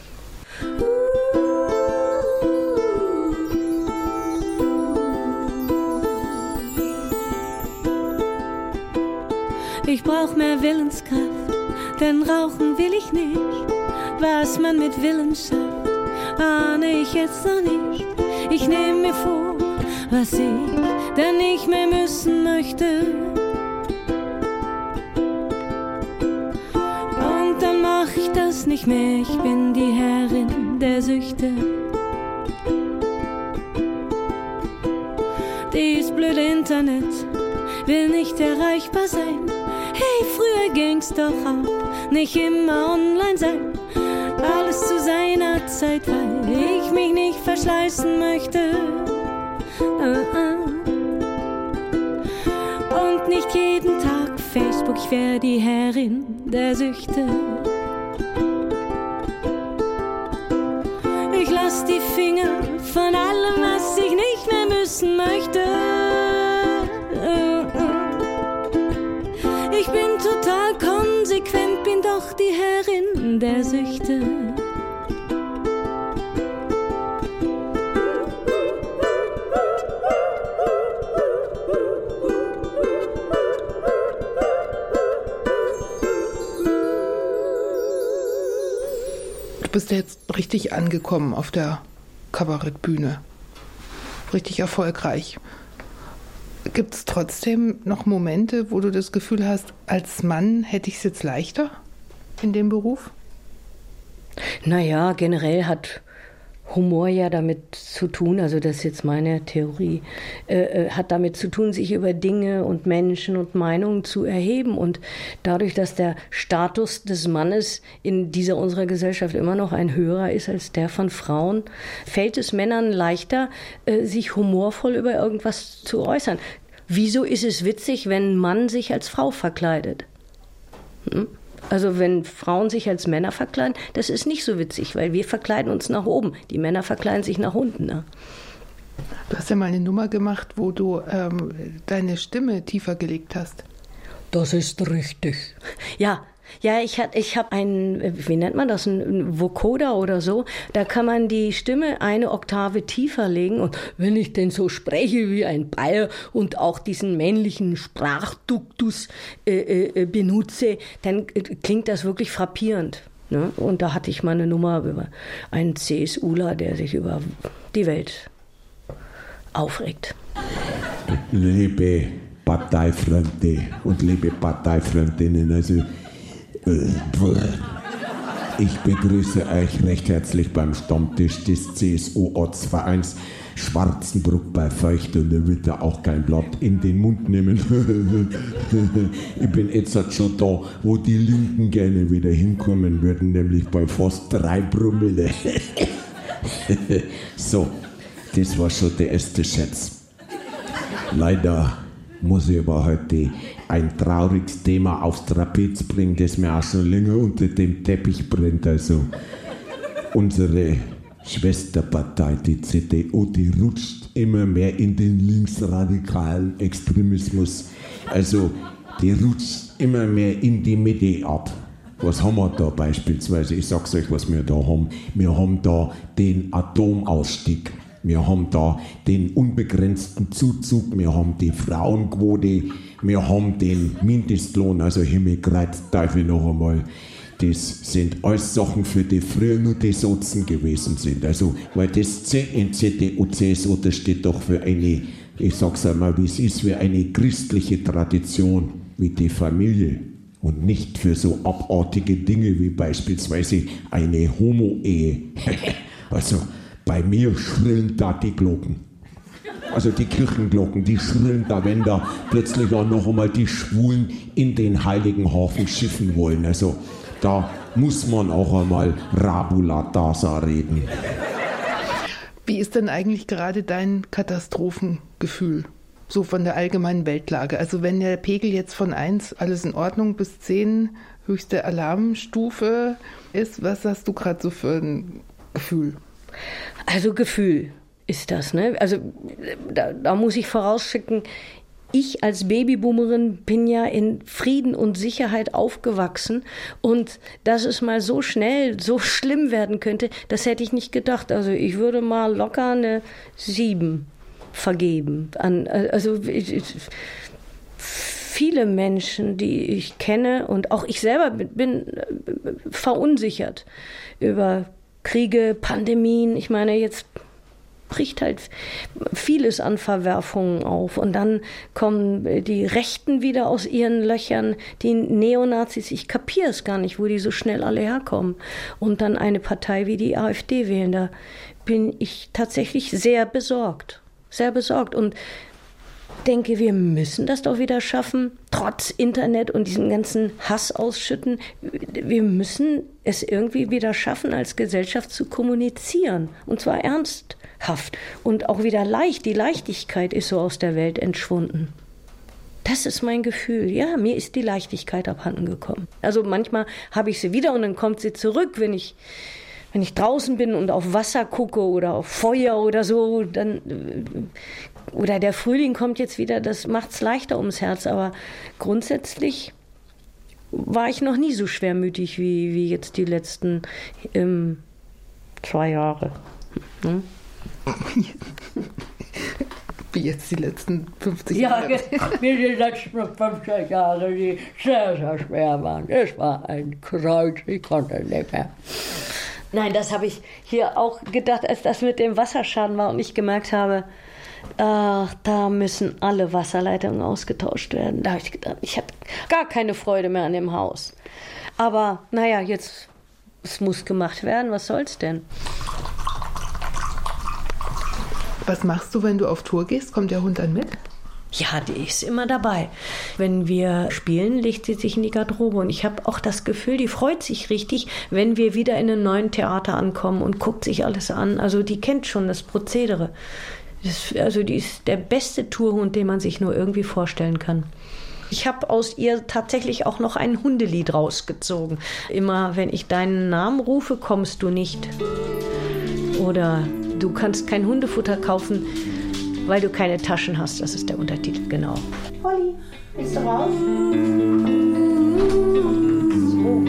Ich brauch mehr Willenskraft, denn rauchen will ich nicht. Was man mit Willen schafft, ahne ich jetzt noch nicht. Ich nehme mir vor, was ich denn nicht mehr müssen möchte. Und dann mach ich das nicht mehr, ich bin die Herrin der Süchte. Dies blöde Internet will nicht erreichbar sein. Hey, früher ging's doch auch, nicht immer online sein. Alles zu seiner Zeit, weil ich mich nicht verschleißen möchte. Und nicht jeden Tag Facebook, ich wär die Herrin der Süchte. Ich lass die Finger von allem, was ich nicht mehr müssen möchte. Ich bin total konsequent, bin doch die Herrin der Süchte. Du bist ja jetzt richtig angekommen auf der Kabarettbühne. Richtig erfolgreich. Gibt es trotzdem noch Momente, wo du das Gefühl hast, als Mann hätte ich es jetzt leichter in dem Beruf? Naja, generell hat Humor ja damit zu tun, also das ist jetzt meine Theorie, äh, hat damit zu tun, sich über Dinge und Menschen und Meinungen zu erheben. Und dadurch, dass der Status des Mannes in dieser unserer Gesellschaft immer noch ein höherer ist als der von Frauen, fällt es Männern leichter, äh, sich humorvoll über irgendwas zu äußern. Wieso ist es witzig, wenn ein Mann sich als Frau verkleidet? Hm? Also wenn Frauen sich als Männer verkleiden, das ist nicht so witzig, weil wir verkleiden uns nach oben. Die Männer verkleiden sich nach unten. Ne? Du hast ja mal eine Nummer gemacht, wo du ähm, deine Stimme tiefer gelegt hast. Das ist richtig. Ja, ja, ich habe ich hab einen, wie nennt man das, einen Vocoder oder so. Da kann man die Stimme eine Oktave tiefer legen. Und wenn ich denn so spreche wie ein Bayer und auch diesen männlichen Sprachduktus äh, äh, benutze, dann äh, klingt das wirklich frappierend. Ne? Und da hatte ich mal eine Nummer über einen CSUler, der sich über die Welt aufregt. Liebe Parteifreunde und liebe Parteifreundinnen, also Ich begrüße euch recht herzlich beim Stammtisch des C S U-Ortsvereins Schwarzenbruck bei Feucht und der wird da auch kein Blatt in den Mund nehmen. Ich bin jetzt schon da, wo die Linken gerne wieder hinkommen würden, nämlich bei fast drei Promille. So, das war schon der erste Scherz. Leider muss ich aber heute ein trauriges Thema aufs Trapez bringen, das mir auch schon länger unter dem Teppich brennt. Also unsere Schwesterpartei, die C D U, die rutscht immer mehr in den linksradikalen Extremismus. Also die rutscht immer mehr in die Mitte ab. Was haben wir da beispielsweise? Ich sag's euch, was wir da haben. Wir haben da den Atomausstieg. Wir haben da den unbegrenzten Zuzug. Wir haben die Frauenquote. Wir haben den Mindestlohn. Also Himmelkreuz, Teufel noch einmal. Das sind alles Sachen, für die früher nur die Sozen gewesen sind. Also, weil das C in C D U, C S U, das steht doch für eine, ich sag's einmal, wie es ist, für eine christliche Tradition wie die Familie. Und nicht für so abartige Dinge wie beispielsweise eine Homo-Ehe. Also bei mir schrillen da die Glocken. Also die Kirchenglocken, die schrillen da, wenn da plötzlich auch noch einmal die Schwulen in den heiligen Hafen schiffen wollen. Also da muss man auch einmal Rabula Dasa reden. Wie ist denn eigentlich gerade dein Katastrophengefühl? So von der allgemeinen Weltlage. Also wenn der Pegel jetzt von eins, alles in Ordnung, bis zehn, höchste Alarmstufe ist, was hast du gerade so für ein Gefühl? Also Gefühl ist das, ne? Also da, da muss ich vorausschicken, ich als Babyboomerin bin ja in Frieden und Sicherheit aufgewachsen und dass es mal so schnell, so schlimm werden könnte, das hätte ich nicht gedacht. Also ich würde mal locker eine sieben vergeben. An, also ich, ich, viele Menschen, die ich kenne und auch ich selber bin, bin verunsichert über Kriege, Pandemien. Ich meine, jetzt bricht halt vieles an Verwerfungen auf und dann kommen die Rechten wieder aus ihren Löchern, die Neonazis, ich kapiere es gar nicht, wo die so schnell alle herkommen und dann eine Partei wie die AfD wählen, da bin ich tatsächlich sehr besorgt. Sehr besorgt und denke, wir müssen das doch wieder schaffen, trotz Internet und diesem ganzen Hass ausschütten. Wir müssen es irgendwie wieder schaffen, als Gesellschaft zu kommunizieren und zwar ernsthaft und auch wieder leicht. Die Leichtigkeit ist so aus der Welt entschwunden. Das ist mein Gefühl. Ja, mir ist die Leichtigkeit abhanden gekommen. Also manchmal habe ich sie wieder und dann kommt sie zurück, wenn ich Wenn ich draußen bin und auf Wasser gucke oder auf Feuer oder so, dann oder der Frühling kommt jetzt wieder, das macht es leichter ums Herz. Aber grundsätzlich war ich noch nie so schwermütig wie, wie jetzt die letzten ähm, zwei Jahre. Hm? Wie jetzt die letzten fünfzig Jahre. Ja, wie die letzten fünfzig Jahre, die sehr, sehr schwer waren. Es war ein Kreuz, ich konnte nicht mehr. Nein, das habe ich hier auch gedacht, als das mit dem Wasserschaden war und ich gemerkt habe, ach, da müssen alle Wasserleitungen ausgetauscht werden. Da habe ich gedacht, ich habe gar keine Freude mehr an dem Haus. Aber naja, jetzt, es muss gemacht werden, was soll's denn? Was machst du, wenn du auf Tour gehst? Kommt der Hund dann mit? Ja, die ist immer dabei. Wenn wir spielen, legt sie sich in die Garderobe. Und ich habe auch das Gefühl, die freut sich richtig, wenn wir wieder in einem neuen Theater ankommen und guckt sich alles an. Also die kennt schon das Prozedere. Das, also die ist der beste Tourhund, den man sich nur irgendwie vorstellen kann. Ich habe aus ihr tatsächlich auch noch ein Hundelied rausgezogen. Immer, wenn ich deinen Namen rufe, kommst du nicht. Oder du kannst kein Hundefutter kaufen, weil du keine Taschen hast. Das ist der Untertitel, genau. Holly, bist du raus? So.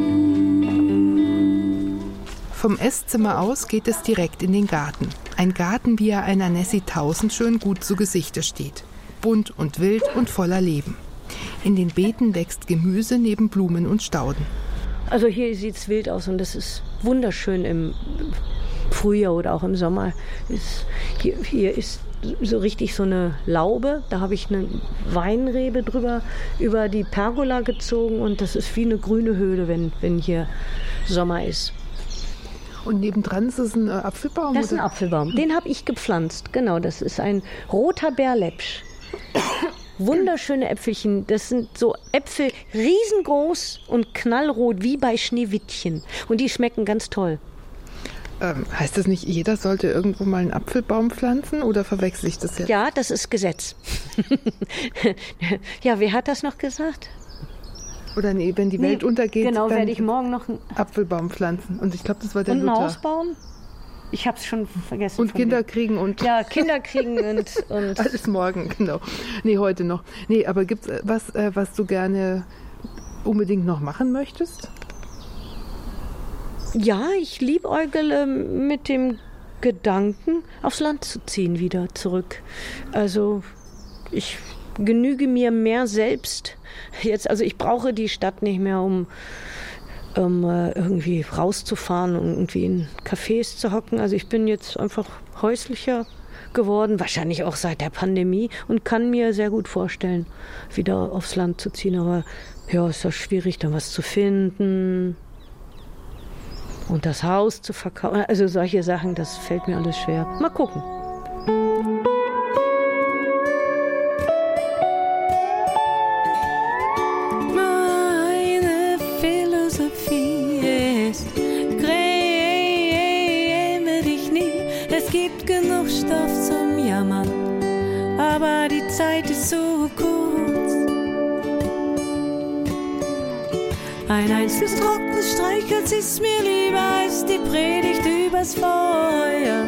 Vom Esszimmer aus geht es direkt in den Garten. Ein Garten, wie er einer Nessie Tausend schön gut zu Gesichte steht. Bunt und wild und voller Leben. In den Beeten wächst Gemüse neben Blumen und Stauden. Also hier sieht es wild aus und das ist wunderschön im Frühjahr oder auch im Sommer. Ist, hier, hier ist so richtig so eine Laube. Da habe ich eine Weinrebe drüber über die Pergola gezogen und das ist wie eine grüne Höhle, wenn, wenn hier Sommer ist. Und nebendran ist es ein äh, Apfelbaum? Das ist ein oder? Apfelbaum. Den habe ich gepflanzt. Genau, das ist ein roter Bärläppsch. Wunderschöne Äpfelchen. Das sind so Äpfel riesengroß und knallrot wie bei Schneewittchen. Und die schmecken ganz toll. Ähm, heißt das nicht, jeder sollte irgendwo mal einen Apfelbaum pflanzen oder verwechsel ich das jetzt? Ja, das ist Gesetz. Ja, wer hat das noch gesagt? Oder nee, wenn die Welt Nee, untergeht, genau, dann werde ich morgen noch einen Apfelbaum pflanzen. Und ich glaube, das war der und ein Luther. Haus bauen. Ich habe es schon vergessen. Und von Kinder wem. kriegen und Ja, Kinder kriegen und, und alles morgen, genau. Nee, heute noch. Nee, aber gibt's äh, was, äh, was du gerne unbedingt noch machen möchtest? ja, ich liebäugle mit dem Gedanken, aufs Land zu ziehen, wieder zurück. Also ich genüge mir mehr selbst. Jetzt, also ich brauche die Stadt nicht mehr, um, um äh, irgendwie rauszufahren und irgendwie in Cafés zu hocken. Also ich bin jetzt einfach häuslicher geworden, wahrscheinlich auch seit der Pandemie und kann mir sehr gut vorstellen, wieder aufs Land zu ziehen. Aber ja, ist doch schwierig, dann was zu finden und das Haus zu verkaufen. Also solche Sachen, das fällt mir alles schwer. Mal gucken. Meine Philosophie ist, gräme dich nie. Es gibt genug Stoff zum Jammern, aber die Zeit ist so kurz. Ein einziges trockenes Streichholz ist mir lieber als die Predigt übers Feuer.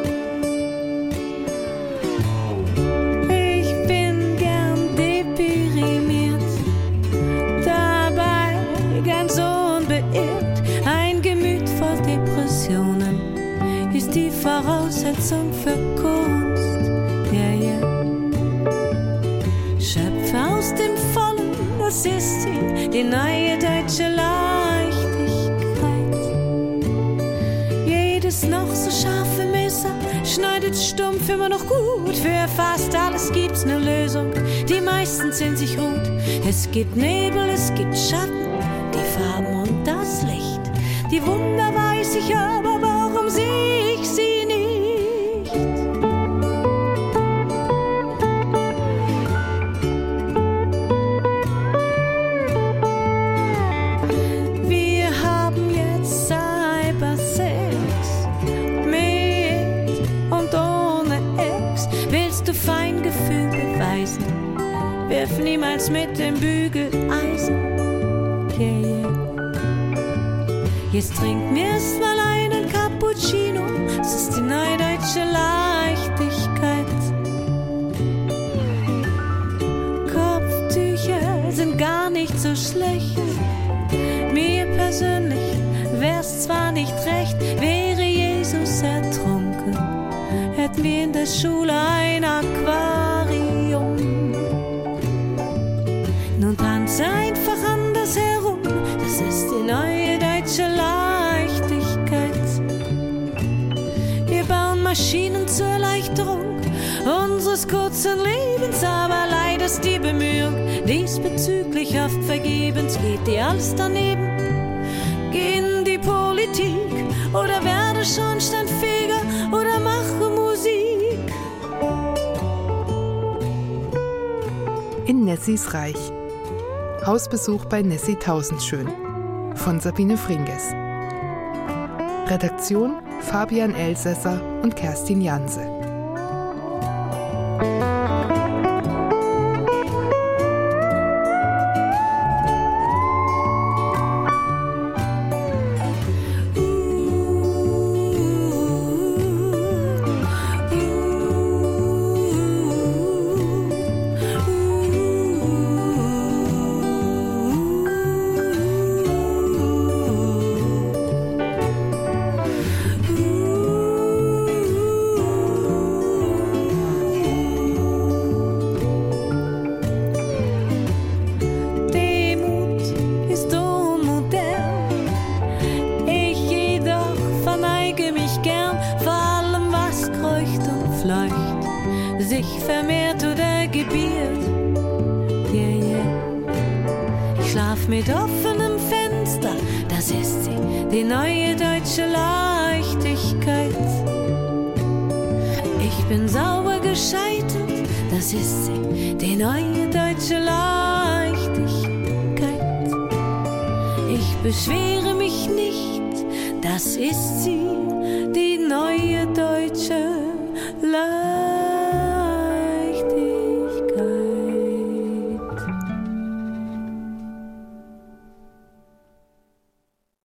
Ich bin gern deprimiert, dabei ganz unbeirrt. Ein Gemüt vor Depressionen ist die Voraussetzung für Kunst. Ja, ja. Schöpfe aus dem Vollen, das ist sie, die neue deutsche Leichtigkeit. Jedes noch so scharfe Messer schneidet stumpf immer noch gut. Für fast alles gibt's ne Lösung, die meistens in sich ruht. Es gibt Nebel, es gibt Schatten, die Farben und das Licht. Die Wunder weiß ich, aber warum sehe ich sie nicht? Feingefühl beweisen, wirf niemals mit dem Bügeleisen. Yeah, yeah. Jetzt trink mir erst mal einen Cappuccino, es ist die neudeutsche Leichtigkeit. Kopftücher sind gar nicht so schlecht. Mir persönlich wär's zwar nicht recht, wäre Jesus ertrunken, hätten wir in der Schule ein Aquarium. Nun tanze einfach anders herum, das ist die neue deutsche Leichtigkeit. Wir bauen Maschinen zur Erleichterung unseres kurzen Lebens, aber leider ist die Bemühung diesbezüglich oft vergebens. Geht dir alles daneben? Geh in die Politik oder werde Schornsteinfeger oder mache Musik. In Nessys Reich. Hausbesuch bei Nessie Tausendschön von Sabine Fringes. Redaktion Fabian Elsässer und Kerstin Janse. vielleicht sich vermehrt oder gebiert. Yeah, yeah. Ich schlaf mit offenem Fenster, das ist sie, die neue deutsche Leichtigkeit. Ich bin sauber gescheitert, das ist sie, die neue deutsche Leichtigkeit. Ich beschwere mich nicht, das ist sie.